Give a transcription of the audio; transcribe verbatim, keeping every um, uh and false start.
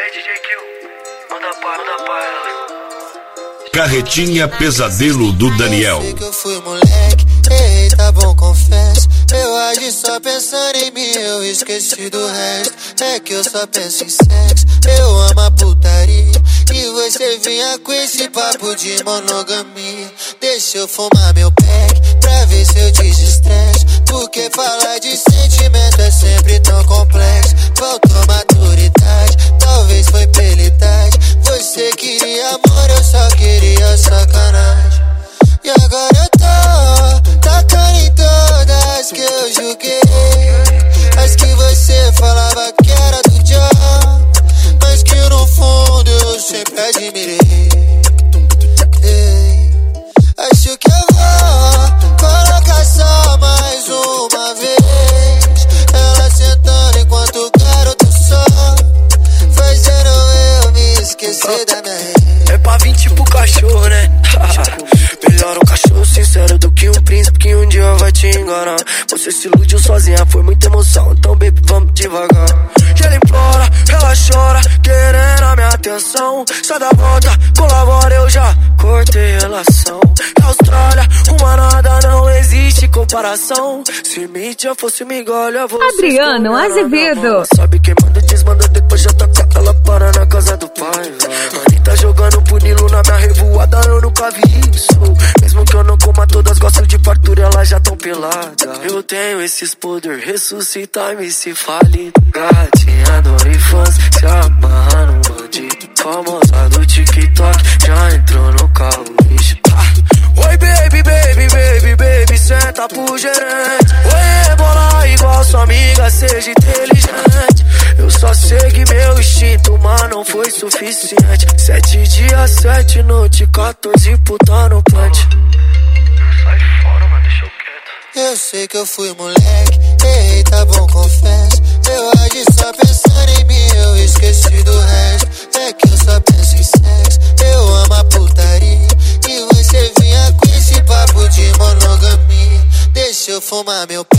D J Kill, manda pra, manda pra ela. Carretinha Pesadelo do Daniel. Eu sei que eu fui moleque, ei, tá bom, confesso. Eu agi só pensando em mim, eu esqueci do resto. É que eu só penso em sexo, eu amo a putaria. E você vinha com esse papo de monogamia. Deixa eu fumar meu pack, pra ver se eu desestresso. Porque falar de sentimento é sempre tão complexo. Faltou maturidade, talvez foi pela idade. Você queria amor, eu só queria sacanagem. E agora eu tô tacando em todas que eu julguei. As que você falava que era do John, mas que no fundo eu sempre admirei. Ei, acho que eu vou colocar só mais uma vez. Ela sentando enquanto o garoto só, fazendo eu me esquecer da minha rede. É pra vir tipo cachorro, né? Melhor um cachorro sincero do que um príncipe que um dia vai te enganar. Você se iludiu sozinha, foi muita emoção, então baby, vamos devagar. E ela implora, ela chora, querendo a minha atenção. Sai da volta, colabora, eu já cortei relação. Austrália, uma nada, não existe comparação. Se mídia fosse migolha, você Adriano Azevedo. Sabe quem manda, desmanda, depois já taca ela para na casa do pai. Anitta jogando punilo na minha revoada, eu nunca vi isso. Mesmo que eu não coma todas, gosto de fartura, elas já tão pelada. Eu tenho esses poder, ressuscitar me se fale. Gatinha do OnlyFans, se amarra no bandido. Famosa do TikTok, já entrou no carro, bicho. Oi baby, baby, baby, baby, senta pro gerente. Oi bola igual sua amiga, seja inteligente. Eu só segui meu instinto, mas não foi suficiente. Sete dias, sete noites, quatorze puta no plant. Sai fora, mano, deixa eu quieto. Eu sei que eu fui moleque, ei, tá bom, confesso. Eu agi só pensando em mim, eu esqueci do resto. É que eu só penso em sexo, eu amo a putaria. E você vinha com esse papo de monogamia. Deixa eu fumar meu pé,